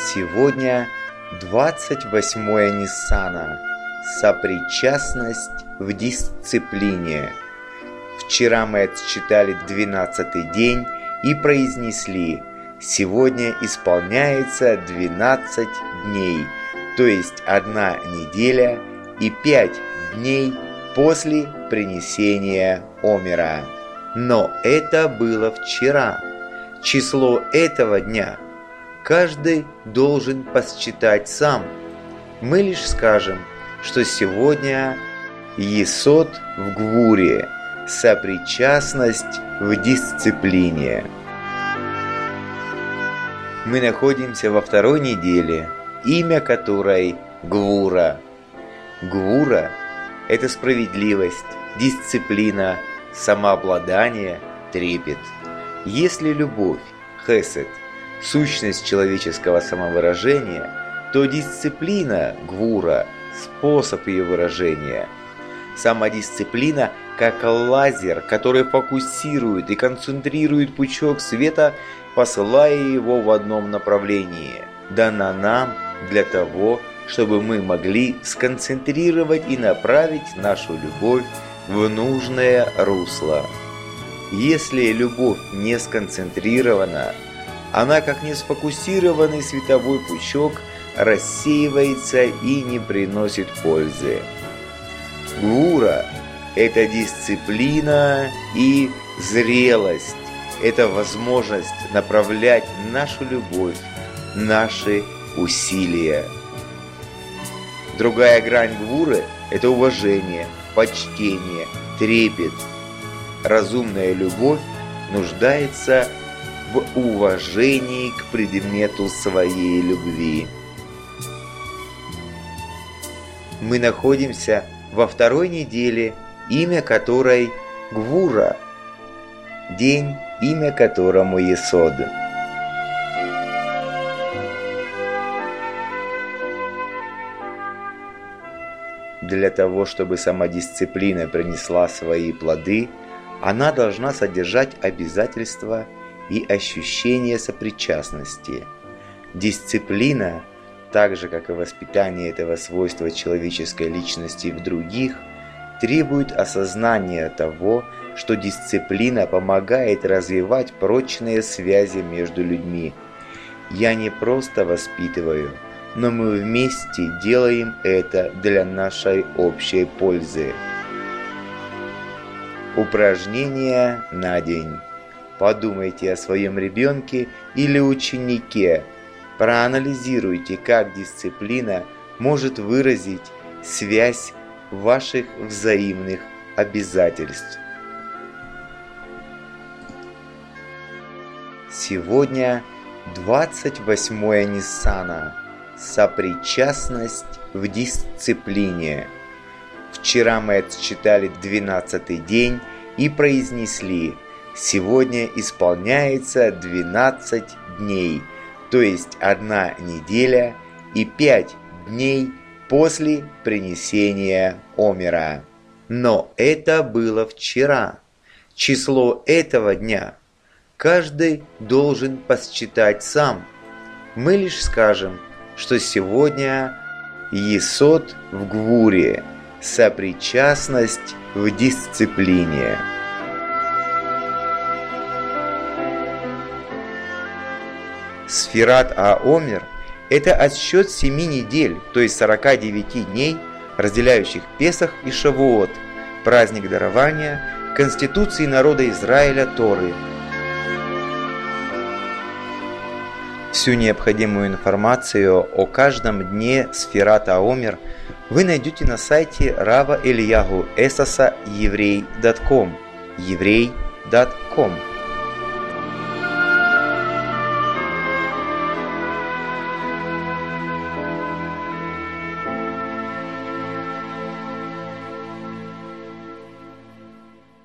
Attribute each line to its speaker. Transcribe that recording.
Speaker 1: Сегодня 28 Ниссана. Сопричастность в дисциплине. Вчера мы отсчитали 12-й день и произнесли: сегодня исполняется 12 дней, то есть 1 неделя и 5 дней после принесения омера. Но это было вчера. Число этого дня каждый должен посчитать сам. Мы лишь скажем, что сегодня есод в гвуре, сопричастность в дисциплине. Мы находимся во второй неделе, имя которой Гвура. Гвура – это справедливость, дисциплина, самообладание, трепет. Если любовь, хесед, сущность человеческого самовыражения, то дисциплина, гвура, способ ее выражения. Самодисциплина как лазер, который фокусирует и концентрирует пучок света, посылая его в одном направлении, дана нам для того, чтобы мы могли сконцентрировать и направить нашу любовь в нужное русло. Если любовь не сконцентрирована, она, как не сфокусированный световой пучок, рассеивается и не приносит пользы. Гвура – это дисциплина и зрелость, это возможность направлять нашу любовь, наши усилия. Другая грань гвуры – это уважение, почтение, трепет. Разумная любовь нуждается в уважении к предмету своей любви. Мы находимся во второй неделе, имя которой Гвура, день, имя которому есод. Для того, чтобы самодисциплина принесла свои плоды, она должна содержать обязательства и ощущение сопричастности. Дисциплина, так же как и воспитание этого свойства человеческой личности в других, требует осознания того, что дисциплина помогает развивать прочные связи между людьми. Я не просто воспитываю, но мы вместе делаем это для нашей общей пользы. Упражнение на день. Подумайте о своем ребенке или ученике. Проанализируйте, как дисциплина может выразить связь ваших взаимных обязательств. Сегодня 28 Ниссана. Сопричастность в дисциплине. Вчера мы отсчитали 12-й день и произнесли: сегодня исполняется 12 дней, то есть 1 неделя и 5 дней после принесения омера. Но это было вчера. Число этого дня каждый должен посчитать сам. Мы лишь скажем, что сегодня есод в гвуре, сопричастность в дисциплине. Сфират ха-омер – это отсчет 7 недель, то есть 49 дней, разделяющих Песах и Шавуот, праздник дарования, конституции народа Израиля Торы. Всю необходимую информацию о каждом дне Сфират ха-омер вы найдете на сайте Рава Элияху Эсоса еврей.com.